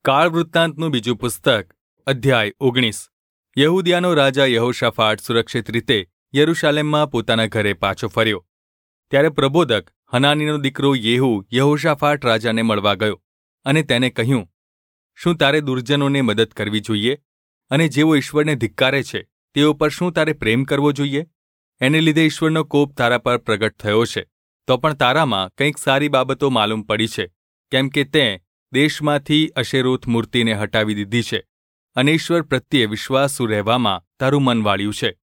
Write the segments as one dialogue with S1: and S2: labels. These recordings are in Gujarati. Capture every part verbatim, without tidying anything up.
S1: કાળ વૃત્તાંતનું બીજું પુસ્તક અધ્યાય ઓગણીસ. યહૂદિયાનો રાજા યહોશાફાટ સુરક્ષિત રીતે યરૂશાલેમમાં પોતાના ઘરે પાછો ફર્યો. ત્યારે પ્રબોધક હનાનીનો દીકરો યેહૂ યહોશાફાટ રાજાને મળવા ગયો અને તેને કહ્યું, શું તારે દુર્જનોને મદદ કરવી જોઈએ અને જેઓ ઈશ્વરને ધિક્કારે છે તેઓ પર શું તારે પ્રેમ કરવો જોઈએ? એને લીધે ઈશ્વરનો કોપ તારા પર પ્રગટ થયો છે. તો પણ તારામાં કંઈક સારી બાબતો માલુમ પડી છે, કેમ કે તે દેશમાંથી અશેરોત મૂર્તિને હટાવી દીધી છે અને ઈશ્વર પ્રત્યે વિશ્વાસુ રહેવામાં તારું મન વાળ્યું છે.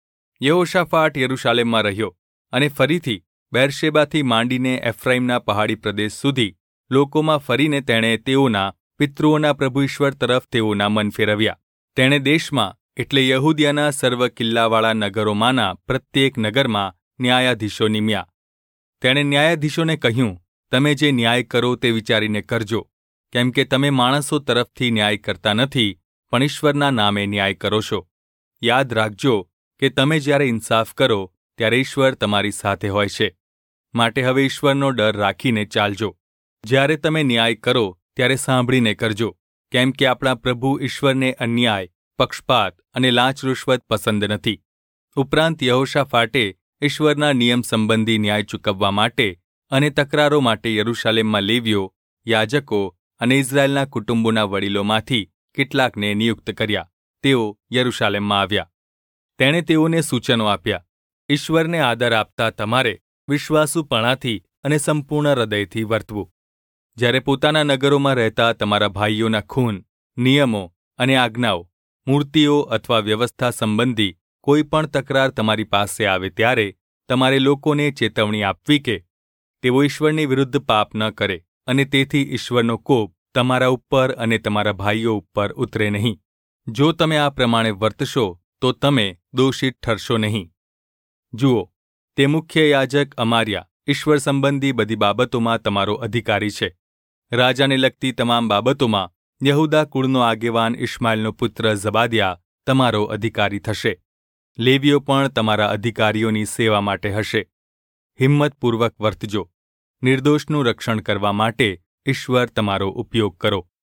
S1: યહોશાફાટ યરૂશાલેમમાં રહ્યો અને ફરીથી બેરશેબાથી માંડીને એફ્રાઈમના પહાડી પ્રદેશ સુધી લોકોમાં ફરીને તેણે તેઓના પિતૃઓના પ્રભુ ઈશ્વર તરફ તેઓના મન ફેરવ્યા. તેણે દેશમાં એટલે યહૂદિયાના સર્વ કિલ્લાવાળા નગરોમાંના પ્રત્યેક નગરમાં ન્યાયાધીશો નિમ્યા. તેણે ન્યાયાધીશોને કહ્યું, તમે જે ન્યાય કરો તે વિચારીને કરજો, કેમ કે તમે માણસો તરફથી ન્યાય કરતા નથી, પણ ઈશ્વરના નામે ન્યાય કરો છો. યાદ રાખજો કે તમે જ્યારે ઇન્સાફ કરો ત્યારે ઈશ્વર તમારી સાથે હોય છે. માટે હવે ઈશ્વરનો ડર રાખીને ચાલજો. જ્યારે તમે ન્યાય કરો ત્યારે સાંભળીને કરજો, કેમ કે આપણા પ્રભુ ઈશ્વરને અન્યાય, પક્ષપાત અને લાંચ રૂશ્વત પસંદ નથી. ઉપરાંત યહોશાફાટે ઈશ્વરના નિયમ સંબંધી ન્યાય ચૂકવવા માટે અને તકરારો માટે યરૂશાલેમમાં લેવીઓ, યાજકો અને ઇઝરાયેલના કુટુંબોના વડીલોમાંથી કેટલાકને નિયુક્ત કર્યા. તેઓ યરૂશાલેમમાં આવ્યા. તેણે તેઓને સૂચનો આપ્યા. ઈશ્વરને આદર આપતા તમારે વિશ્વાસુપણાથી અને સંપૂર્ણ હૃદયથી વર્તવું. જ્યારે પોતાના નગરોમાં રહેતા તમારા ભાઈઓના ખૂન, નિયમો અને આજ્ઞાઓ, મૂર્તિઓ અથવા વ્યવસ્થા સંબંધી કોઈ પણ તકરાર તમારી પાસે આવે ત્યારે તમારે લોકોને ચેતવણી આપવી કે તેઓ ઈશ્વરની વિરુદ્ધ પાપ ન કરે અને તેથી ઈશ્વરનો કોપ તમારા ઉપર અને તમારા ભાઈઓ ઉપર ઉતરે નહીં. જો તમે આ પ્રમાણે વર્તશો તો તમે દોષિત ઠરશો નહીં. જુઓ, તે મુખ્ય યાજક અમાર્યા ઈશ્વર સંબંધી બધી બાબતોમાં તમારો અધિકારી છે. રાજાને લગતી તમામ બાબતોમાં યહૂદા કુળનો આગેવાન ઇશ્માએલનો પુત્ર ઝબાદ્યા તમારો અધિકારી થશે. લેવીઓ પણ તમારા અધિકારીઓની સેવા માટે હશે. હિંમતપૂર્વક વર્તજો. નિર્દોષનું રક્ષણ કરવા માટે ઈશ્વર તમારો ઉપયોગ કરો.